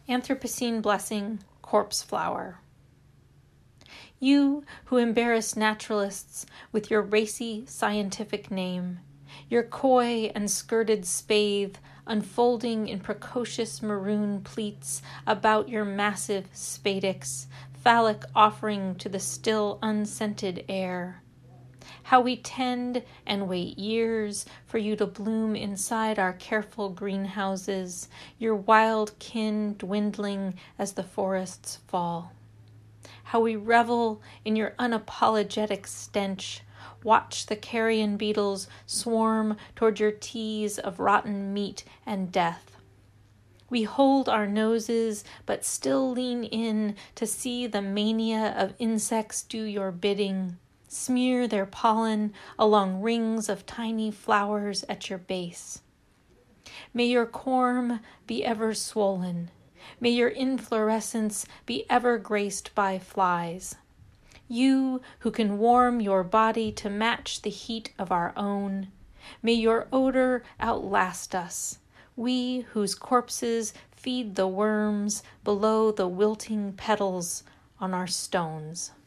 Anthropocene blessing, corpse flower. You who embarrass naturalists with your racy scientific name, your coy and skirted spathe unfolding in precocious maroon pleats about your massive spadix, phallic offering to the still unscented air. How we tend and wait years for you to bloom inside our careful greenhouses, your wild kin dwindling as the forests fall. How we revel in your unapologetic stench, watch the carrion beetles swarm toward your teas of rotten meat and death. We hold our noses but still lean in to see the mania of insects do your bidding, smear their pollen along rings of tiny flowers at your base. May your corm be ever swollen. May your inflorescence be ever graced by flies. You who can warm your body to match the heat of our own, may your odor outlast us, we whose corpses feed the worms below the wilting petals on our stones.